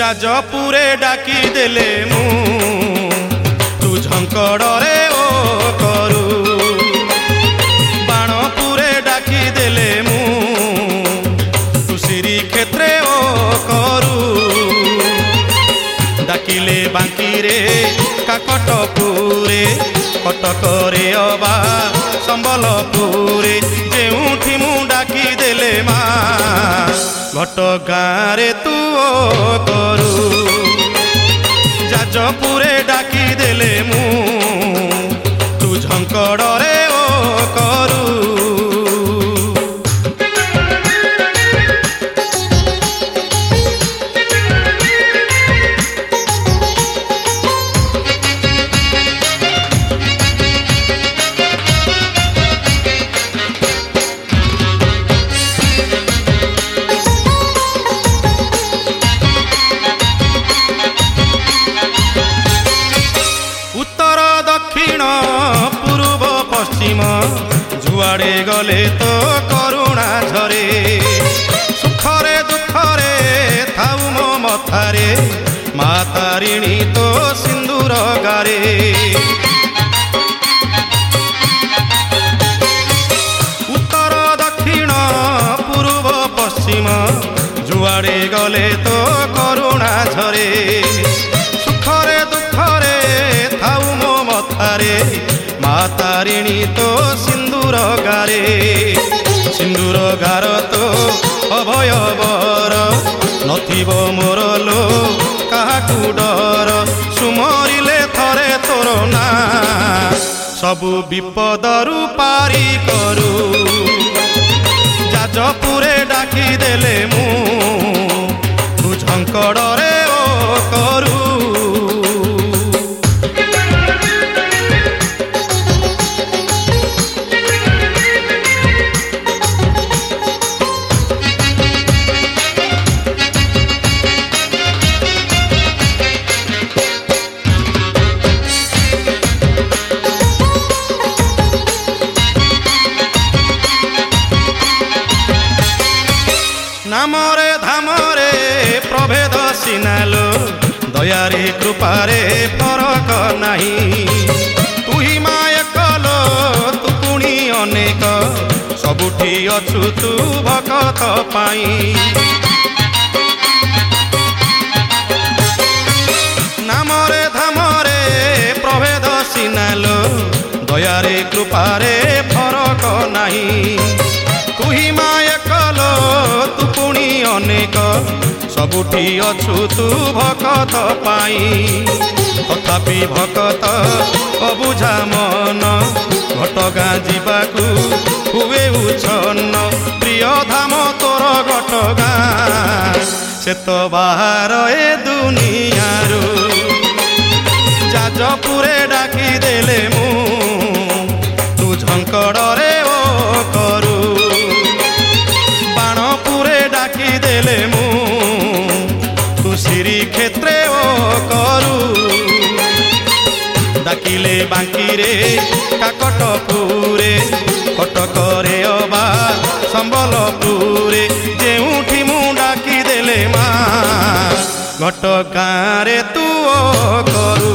जाजपुरे डाकी देले मु तू झंकड़े ओ करू बाणपुरे डाकी देले मु तू श्री क्षेत्रे ओ करू डाकिले बांकीरे काकटपुरे कटकरे अबा संबलपुरे जेउठी मु डाकी देले मा घटगाँरे तू ओ करू जाजपुरे डाकी देले मु तू झंकड़े ओ करू पूर्व पश्चिम जुआड़े गले तो करुणा झरे सुखरे दुखरे थाउ मो मथारे मा तारिणी तो सिंदूर गारे उत्तर दक्षिण पूर्व पश्चिम जुआड़े गले तो करुणा झरे सुखरे दुखरे थाउ मो मथारे मा तारिणी तो सिंदूर गारे सिंदूर गार तो अभय बर नथिब मोर लो काहाकू डर सुमरिले थरे तोर ना सबु विपदरु पारी करू जाजपुरे डाकी देले मु तू झंकड़े ओ करू नामरे धामरे प्रभेद सिनालो दयारे कृपारे फरक नाही तू ही माय कलो तू पुणी अनेक सबुठी अछु तू भकत पाई नामरे धामरे प्रभेद सिनालो दयारे कृपारे फरक नाही तू ही माय कलो तू पुणी अनेक सबुठी अछु तू भकत पाई तथापि भकत अबुझा मन घटगाँ जीवाकू हुए उछन्न प्रिय धाम तोर घटगाँ से तो बाहर ए दुनियारू जाजपुरे डाकी देले मु तू झंकड़े ओ करू बाणपुरे डाकी देले मु तू श्री क्षेत्रे ओ करू डाकिले बांकीरे काकटपुरे कटकरे अबा संबलपुरे जेउठी मु डाकी देले मा घटगाँरे तू ओ करू।